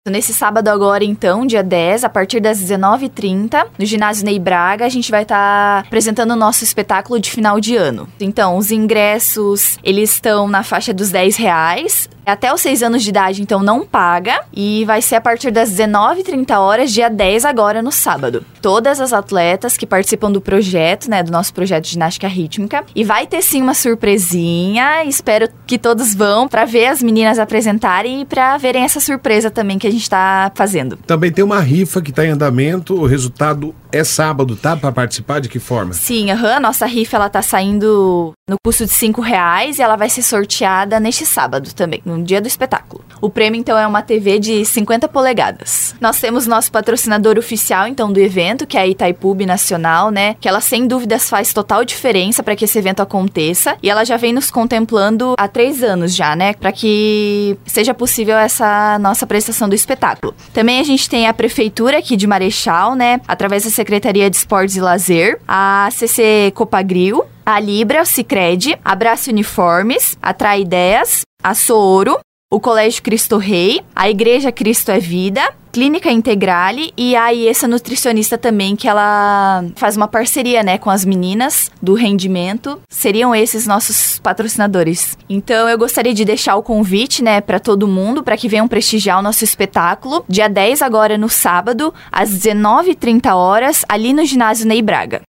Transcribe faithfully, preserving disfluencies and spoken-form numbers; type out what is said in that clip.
Nesse sábado agora, então, dia dez, a partir das dezenove e trinta, no ginásio Ney Braga, a gente vai estar tá apresentando o nosso espetáculo de final de ano. Então, os ingressos, eles estão na faixa dos dez reais. Até os seis anos de idade, então, não paga. E vai ser a partir das dezenove e trinta horas, dia dez agora, no sábado. Todas as atletas que participam do projeto, né, do nosso projeto de ginástica rítmica. E vai ter, sim, uma surpresinha. Espero que todos vão para ver as meninas apresentarem e para verem essa surpresa também que a gente tá fazendo. Também tem uma rifa que tá em andamento. O resultado é sábado, tá? Para participar, de que forma? Sim, uhum, a nossa rifa, ela tá saindo no custo de cinco reais e ela vai ser sorteada neste sábado também, no dia do espetáculo. O prêmio, então, é uma T V de cinquenta polegadas. Nós temos nosso patrocinador oficial, então, do evento, que é a Itaipu Nacional, né? Que ela, sem dúvidas, faz total diferença para que esse evento aconteça. E ela já vem nos contemplando há três anos já, né? Para que seja possível essa nossa prestação do espetáculo. Também a gente tem a Prefeitura aqui de Marechal, né? Através da Secretaria de Esportes e Lazer, a C C Copagril, a Libra, o Sicredi, Abraço Uniformes, a Trai Ideias, a Sooro, o Colégio Cristo Rei, a Igreja Cristo é Vida, Clínica Integrale e a Iessa Nutricionista também, que ela faz uma parceria, né, com as meninas do rendimento. Seriam esses nossos patrocinadores. Então, eu gostaria de deixar o convite, né, para todo mundo, para que venham prestigiar o nosso espetáculo, dia dez agora no sábado, às dezenove e trinta horas, ali no ginásio Ney Braga.